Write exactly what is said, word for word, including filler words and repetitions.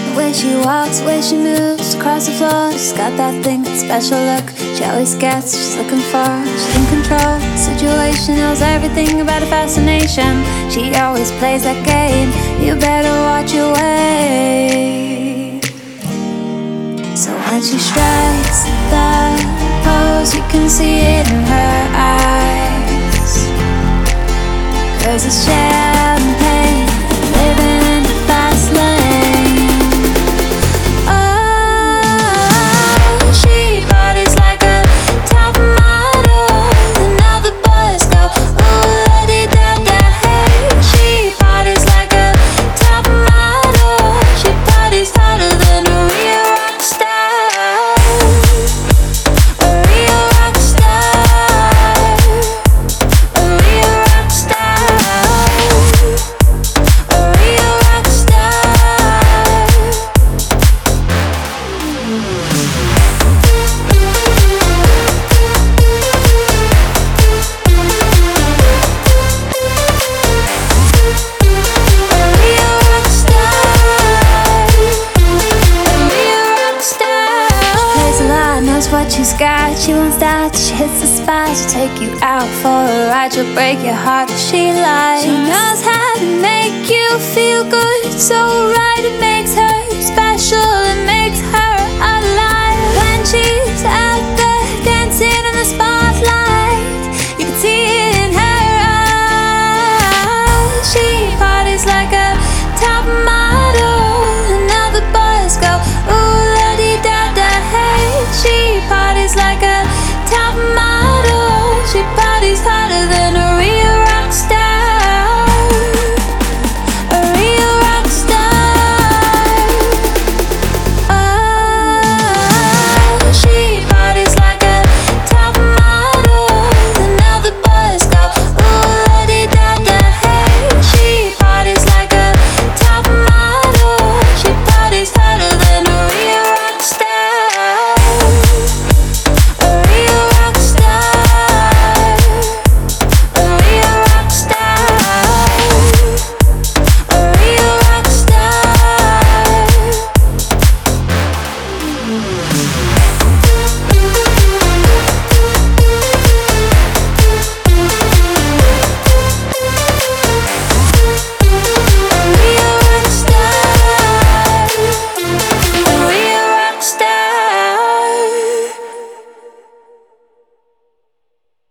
The way she walks, the way she moves across the floor, she's got that thing, that special look she always gets, she's looking for. She's in control, situation knows everything about her fascination. She always plays that game, you better watch your way. So when she strikes that pose, you can see it in her eyes. Cause it's champagne, living in the fast lane. Oh, she parties like a top model, and all the boys go ooh la di da da hey. She parties like a top model, she parties harder than a real rock star. A real rock star, a real rock star, a real rock star. What she's got, she won't stop till she hits the spot. She'll take you out for a ride, she'll break your heart if she lies. She knows how to make you feel good, so right, it makes her special.